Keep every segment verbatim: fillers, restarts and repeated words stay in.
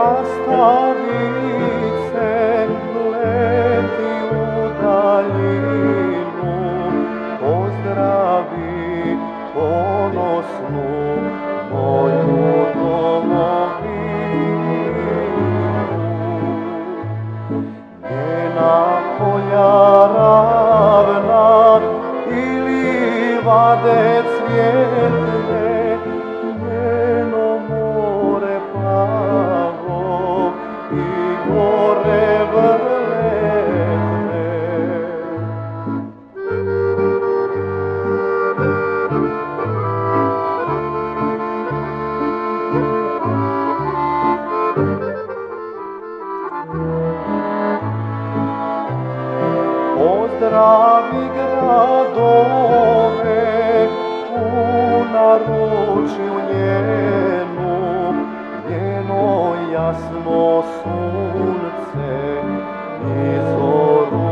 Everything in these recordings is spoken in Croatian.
Krastavice leti u daljinu, pozdravi ponosnu moju domovinu. Njena polja ravna i livade cvjetne, njeno more plavo i gore vrletne. Pozdravi gradove u naručju njenu, njeno jasno sunce i zoru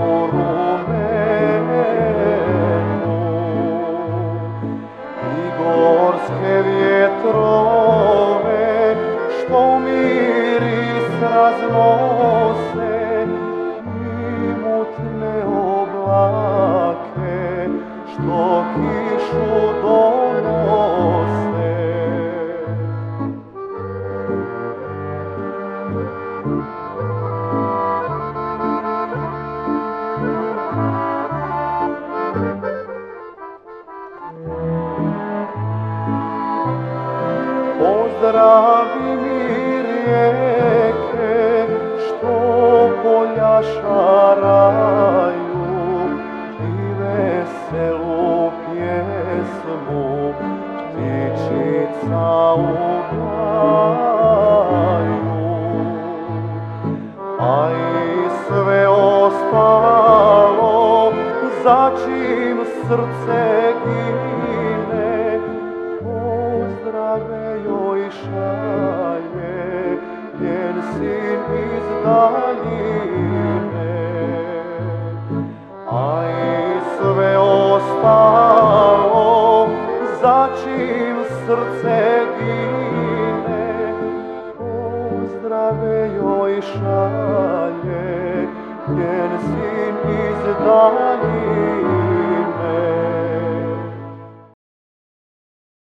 rumenu. I gorske vjetrove što miris raznose, oblake što kišu donose. Pozdravi mi rijeke što polja šaraju i veselu pjesmu ptičica ugaju. A i sve ostalo za čim srce gine, pozdrave joj šalje njen sin iz daljine. A i sve ostalo za čim srce gine, pozdrave joj šalje njen sin iz daljine.